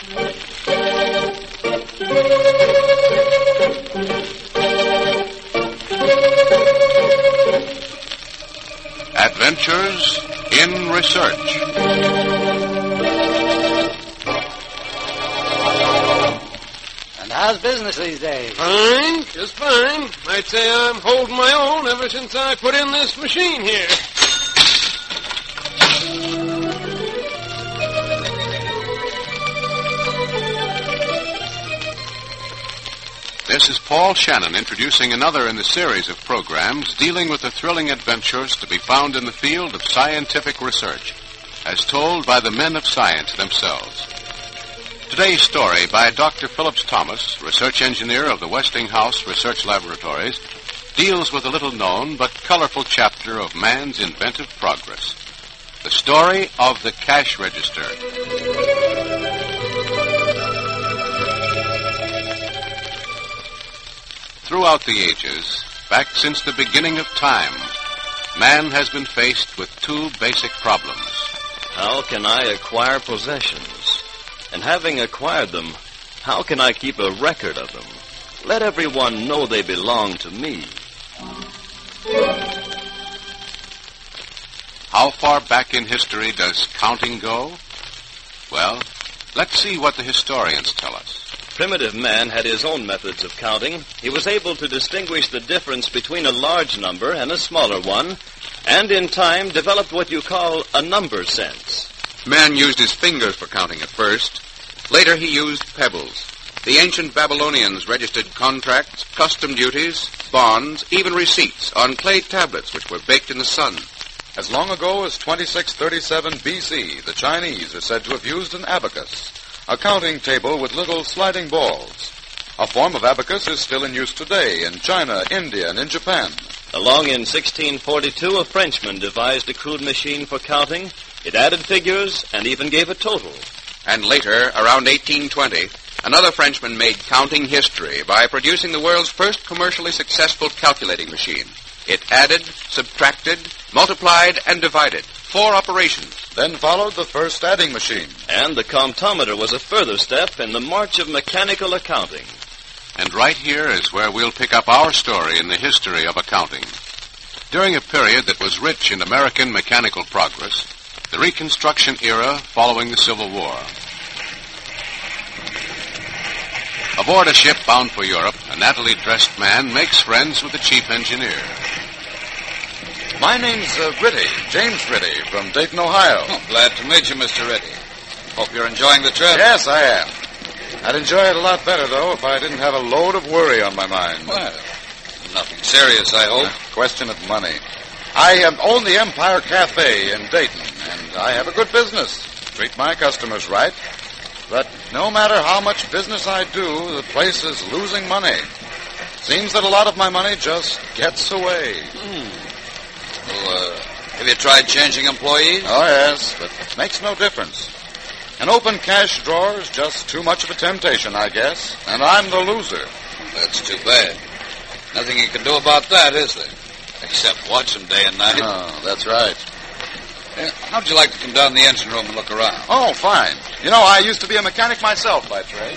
Adventures in Research. And how's business these days? Fine, just fine. I'd say I'm holding my own ever since I put in this machine here. This is Paul Shannon introducing another in the series of programs dealing with the thrilling adventures to be found in the field of scientific research, as told by the men of science themselves. Today's story by Dr. Phillips Thomas, research engineer of the Westinghouse Research Laboratories, deals with a little-known but colorful chapter of man's inventive progress. The story of the cash register. Throughout the ages, back since the beginning of time, man has been faced with two basic problems. How can I acquire possessions? And having acquired them, how can I keep a record of them? Let everyone know they belong to me. How far back in history does counting go? Well, let's see what the historians tell us. Primitive man had his own methods of counting. He was able to distinguish the difference between a large number and a smaller one, and in time developed what you call a number sense. Man used his fingers for counting at first. Later he used pebbles. The ancient Babylonians registered contracts, custom duties, bonds, even receipts on clay tablets which were baked in the sun. As long ago as 2637 B.C., the Chinese are said to have used an abacus, a counting table with little sliding balls. A form of abacus is still in use today in China, India, and in Japan. Along in 1642, a Frenchman devised a crude machine for counting. It added figures and even gave a total. And later, around 1820, another Frenchman made counting history by producing the world's first commercially successful calculating machine. It added, subtracted, multiplied, and divided. 4 operations. Then followed the first adding machine. And the comptometer was a further step in the march of mechanical accounting. And right here is where we'll pick up our story in the history of accounting. During a period that was rich in American mechanical progress, the Reconstruction era following the Civil War. Aboard a ship bound for Europe, a nattily dressed man makes friends with the chief engineer. My name's Ritty, James Ritty, from Dayton, Ohio. Oh, glad to meet you, Mr. Ritty. Hope you're enjoying the trip. Yes, I am. I'd enjoy it a lot better, though, if I didn't have a load of worry on my mind. Well, nothing serious, I hope. Question of money. I own the Empire Cafe in Dayton, and I have a good business. Treat my customers right. But no matter how much business I do, the place is losing money. Seems that a lot of my money just gets away. Well, have you tried changing employees? Oh, yes, but it makes no difference. An open cash drawer is just too much of a temptation, I guess, and I'm the loser. That's too bad. Nothing you can do about that, is there? Except watch them day and night. Oh, that's right. How'd you like to come down the engine room and look around? Oh, fine. You know, I used to be a mechanic myself by trade.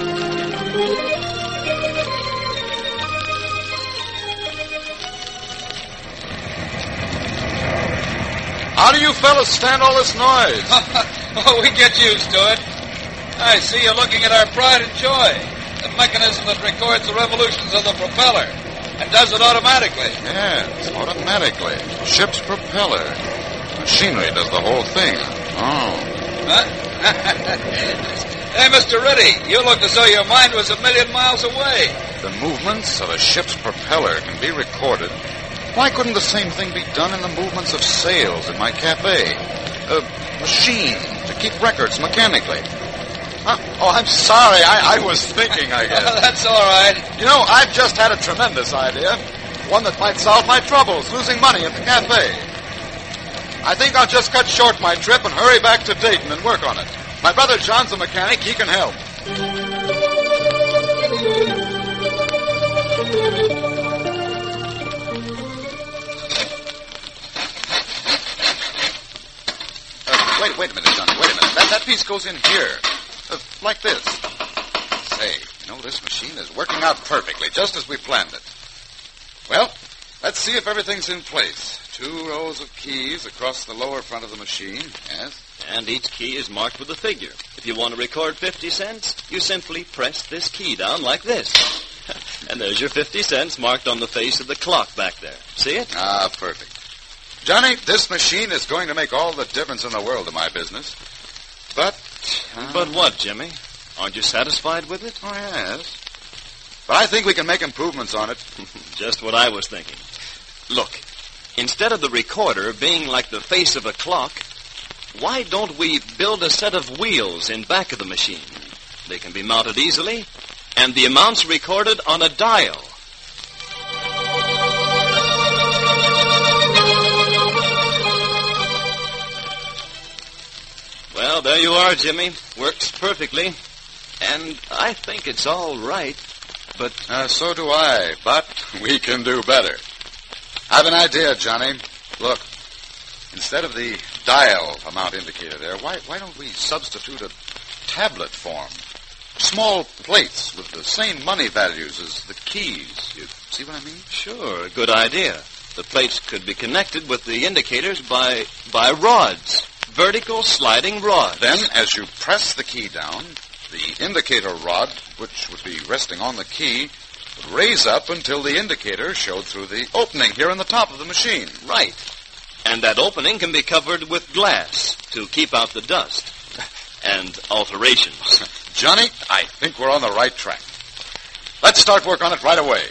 How do you fellas stand all this noise? Oh, we get used to it. I see you're looking at our pride and joy. The mechanism that records the revolutions of the propeller and does it automatically. Yes, automatically. Ship's propeller. Machinery does the whole thing. Oh. Huh? Hey, Mr. Ritty, you look as though your mind was 1,000,000 miles away. The movements of a ship's propeller can be recorded. Why couldn't the same thing be done in the movements of sails in my cafe? A machine to keep records mechanically. Oh, I'm sorry. I was thinking, I guess. That's all right. You know, I've just had a tremendous idea. One that might solve my troubles, losing money at the cafe. I think I'll just cut short my trip and hurry back to Dayton and work on it. My brother John's a mechanic. He can help. Wait a minute, Johnny. Wait a minute. That piece goes in here. Like this. Say, this machine is working out perfectly, just as we planned it. Well, let's see if everything's in place. 2 rows of keys across the lower front of the machine. Yes. And each key is marked with a figure. If you want to record 50 cents, you simply press this key down like this. And there's your 50 cents marked on the face of the clock back there. See it? Ah, perfect. Johnny, this machine is going to make all the difference in the world to my business. But... But what, Jimmy? Aren't you satisfied with it? Oh, yes. But I think we can make improvements on it. Just what I was thinking. Look, instead of the recorder being like the face of a clock, why don't we build a set of wheels in back of the machine? They can be mounted easily, and the amounts recorded on a dial. Well, there you are, Jimmy. Works perfectly. And I think it's all right, but... So do I, but we can do better. I've an idea, Johnny. Look, instead of the dial amount indicator there, why don't we substitute a tablet form? Small plates with the same money values as the keys. You see what I mean? Sure, a good idea. The plates could be connected with the indicators by rods. Vertical sliding rods. Then, as you press the key down, the indicator rod, which would be resting on the key, would raise up until the indicator showed through the opening here in the top of the machine. Right. And that opening can be covered with glass to keep out the dust. And alterations. Johnny, I think we're on the right track. Let's start work on it right away.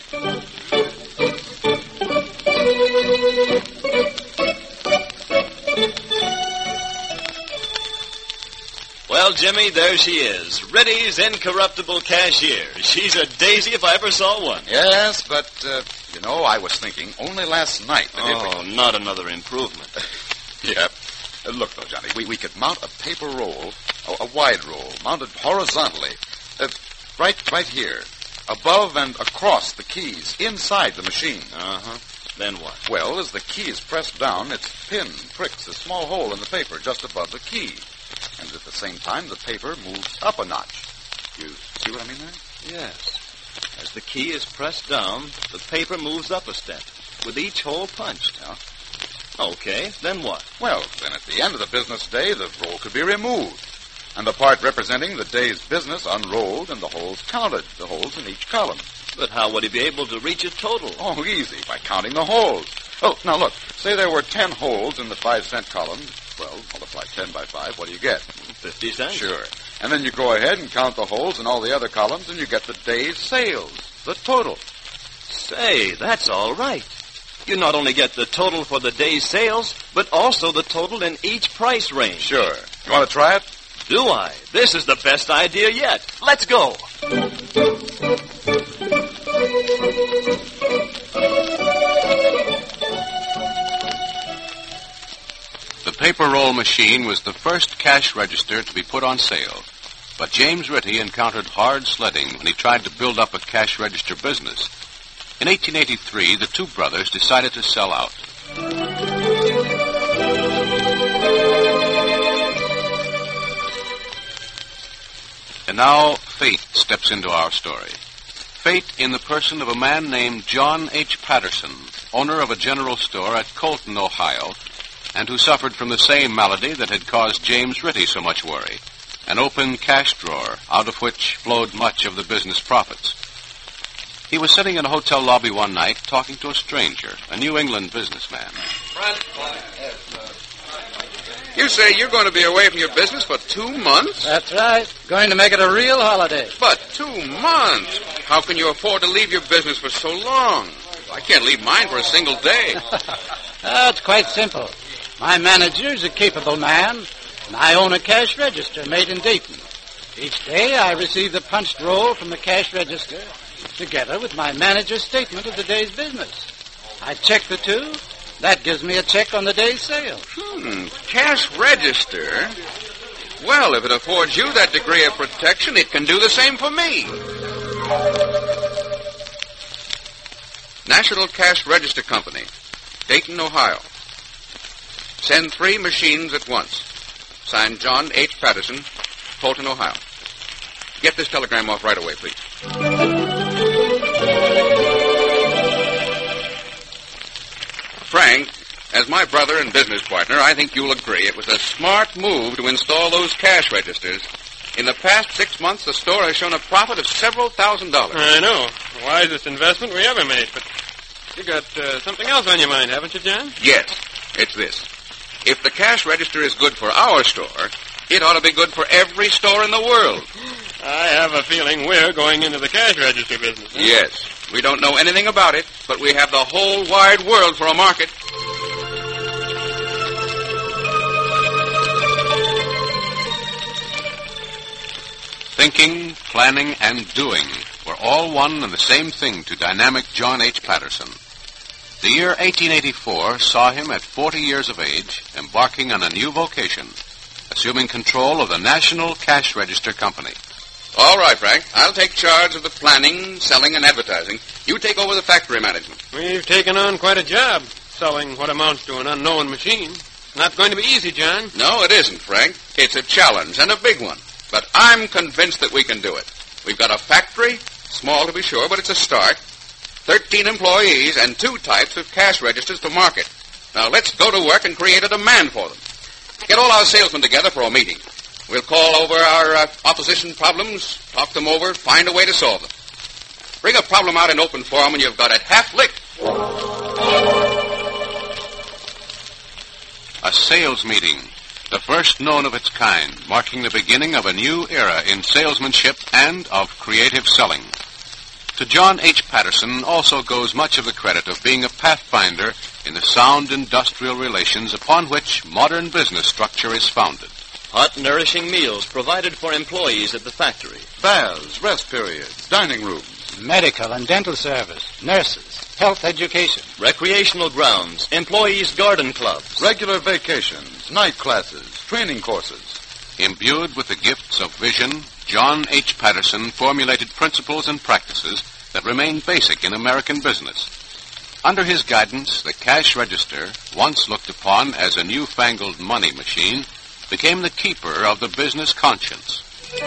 Well, Jimmy, there she is. Riddy's incorruptible cashier. She's a daisy if I ever saw one. Yes, but, I was thinking only last night that not another improvement. Yep. Look, though, Johnny, we could mount a paper roll, a wide roll, mounted horizontally, right here, above and across the keys, inside the machine. Uh-huh. Then what? Well, as the key is pressed down, its pin pricks a small hole in the paper just above the key. And at the same time, the paper moves up a notch. You see what I mean there? Yes. As the key is pressed down, the paper moves up a step, with each hole punched. Yeah. Okay, then what? Well, then at the end of the business day, the roll could be removed, and the part representing the day's business unrolled and the holes counted, the holes in each column. But how would he be able to reach a total? Oh, easy, by counting the holes. Oh, now look, say there were 10 holes in the 5-cent column. Well, multiply 10 by 5, what do you get? 50 cents. Sure. And then you go ahead and count the holes in all the other columns, and you get the day's sales, the total. Say, that's all right. You not only get the total for the day's sales, but also the total in each price range. Sure. You want to try it? Do I? This is the best idea yet. Let's go. The paper roll machine was the first cash register to be put on sale. But James Ritty encountered hard sledding when he tried to build up a cash register business. In 1883, the two brothers decided to sell out. And now, fate steps into our story. Fate in the person of a man named John H. Patterson, owner of a general store at Colton, Ohio, and who suffered from the same malady that had caused James Ritty so much worry, an open cash drawer out of which flowed much of the business profits. He was sitting in a hotel lobby one night talking to a stranger, a New England businessman. You say you're going to be away from your business for 2 months? That's right. Going to make it a real holiday. But 2 months? How can you afford to leave your business for so long? I can't leave mine for a single day. It's quite simple. My manager is a capable man, and I own a cash register made in Dayton. Each day I receive the punched roll from the cash register, together with my manager's statement of the day's business. I check the two. That gives me a check on the day's sales. Cash register? Well, if it affords you that degree of protection, it can do the same for me. National Cash Register Company, Dayton, Ohio. Send 3 machines at once. Signed John H. Patterson, Colton, Ohio. Get this telegram off right away, please. Frank, as my brother and business partner, I think you'll agree it was a smart move to install those cash registers. In the past 6 months, the store has shown a profit of several $1,000s. I know. The wisest investment we ever made, but you got something else on your mind, haven't you, John? Yes, it's this. If the cash register is good for our store, it ought to be good for every store in the world. I have a feeling we're going into the cash register business. Huh? Yes. We don't know anything about it, but we have the whole wide world for a market. Thinking, planning, and doing were all one and the same thing to dynamic John H. Patterson. The year 1884 saw him at 40 years of age, embarking on a new vocation, assuming control of the National Cash Register Company. All right, Frank. I'll take charge of the planning, selling, and advertising. You take over the factory management. We've taken on quite a job selling what amounts to an unknown machine. It's not going to be easy, John. No, it isn't, Frank. It's a challenge, and a big one. But I'm convinced that we can do it. We've got a factory, small to be sure, but it's a start. 13 employees and 2 types of cash registers to market. Now, let's go to work and create a demand for them. Get all our salesmen together for a meeting. We'll call over our opposition problems, talk them over, find a way to solve them. Bring a problem out in open forum and you've got it half licked. A sales meeting, the first known of its kind, marking the beginning of a new era in salesmanship and of creative selling. To John H. Patterson also goes much of the credit of being a pathfinder in the sound industrial relations upon which modern business structure is founded. Hot, nourishing meals provided for employees at the factory. Baths, rest periods, dining rooms. Medical and dental service, nurses, health education. Recreational grounds, employees' garden clubs. Regular vacations, night classes, training courses. Imbued with the gifts of vision, John H. Patterson formulated principles and practices that remain basic in American business. Under his guidance, the cash register, once looked upon as a newfangled money machine, became the keeper of the business conscience.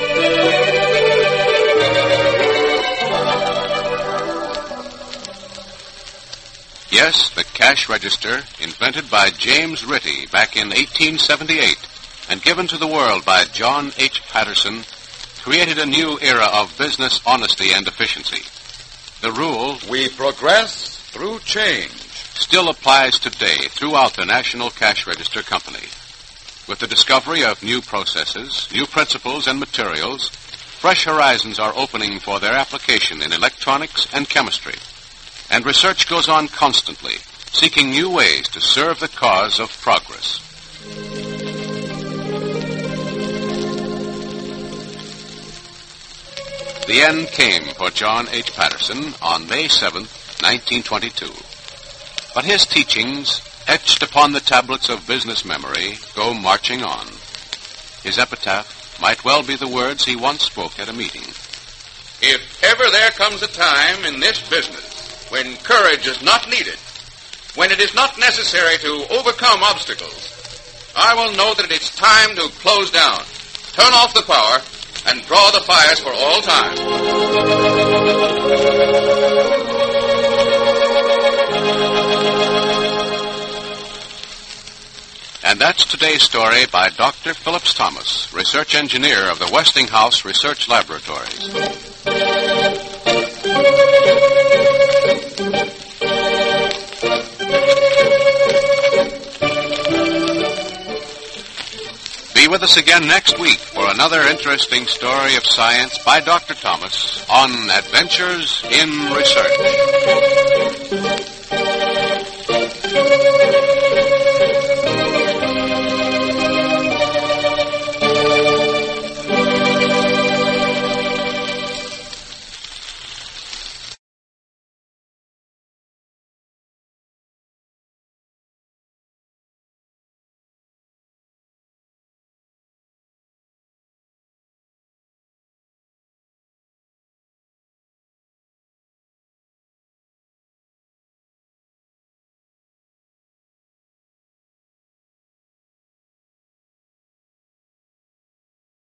Yes, the cash register, invented by James Ritty back in 1878 and given to the world by John H. Patterson, created a new era of business honesty and efficiency. The rule, we progress through change, still applies today throughout the National Cash Register Company. With the discovery of new processes, new principles and materials, fresh horizons are opening for their application in electronics and chemistry. And research goes on constantly, seeking new ways to serve the cause of progress. The end came for John H. Patterson on May 7th, 1922. But his teachings, etched upon the tablets of business memory, go marching on. His epitaph might well be the words he once spoke at a meeting. If ever there comes a time in this business when courage is not needed, when it is not necessary to overcome obstacles, I will know that it's time to close down, turn off the power, and draw the fires for all time. And that's today's story by Dr. Phillips Thomas, research engineer of the Westinghouse Research Laboratories. Be with us again next week for another interesting story of science by Dr. Thomas on Adventures in Research.